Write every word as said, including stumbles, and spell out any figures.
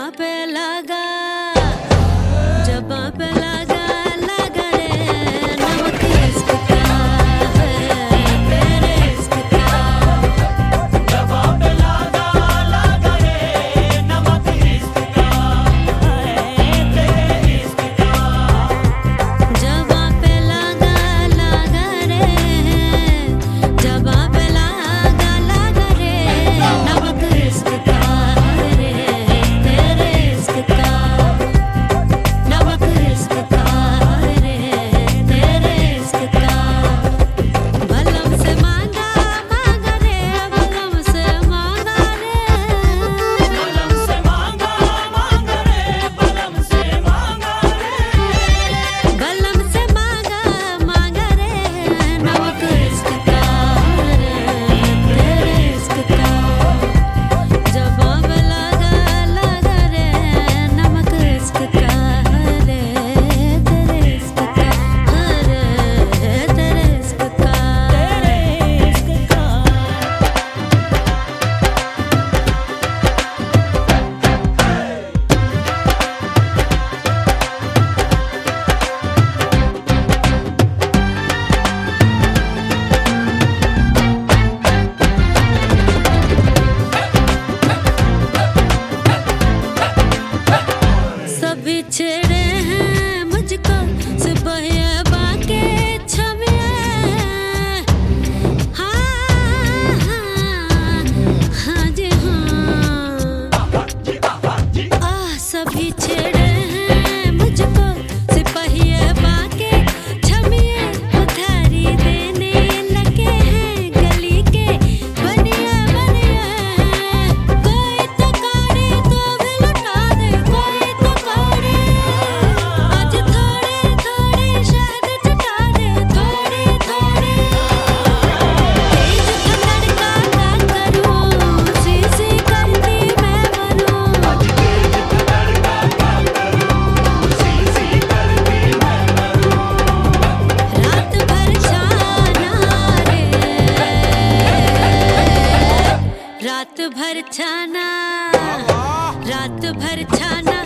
पे लगा जबा पे लगा लगा रे नमक इश्क का है तेरे इश्क का जबा पे लगा लगा रे नमक इश्क का है तेरे इश्क का जबा पे लगा लगा रे जबा पे लगा लगा रे नमक इश्क का रे तेरे इश्क का नमक इश्क का रे तेरे इश्क का बलम से मांगा मांगा रे बलम से मांगा रे बलम से मांगा मांगा रे बलम से मांगा रे बलम से मांगा मांगा रे नमक इश्क का रे तेरे इश्क का जबा पे लगा लगा रे नमक इश्क का रे तेरे इश्क का रे तेरे इश्क का तेरे इश्क का सभी छेड़े हैं मुझको सिपाही बाके छमिया हाँ हाँ हाँ जी हाँ आ सभी छेड़े हैं मुझको सिपाही बाके छमिया उधारी देने लगे हैं गली के बनिया बनिया कोई तो काढ़े तो भी लुटा दे कोई तो काढ़े आज थोड़े थोड़े शहद चटा दे थोड़े थोड़े तेज कमर का का करूं शीशी करती मैं बनूं रात भर छाना रे रात भर छाना रात भर छाना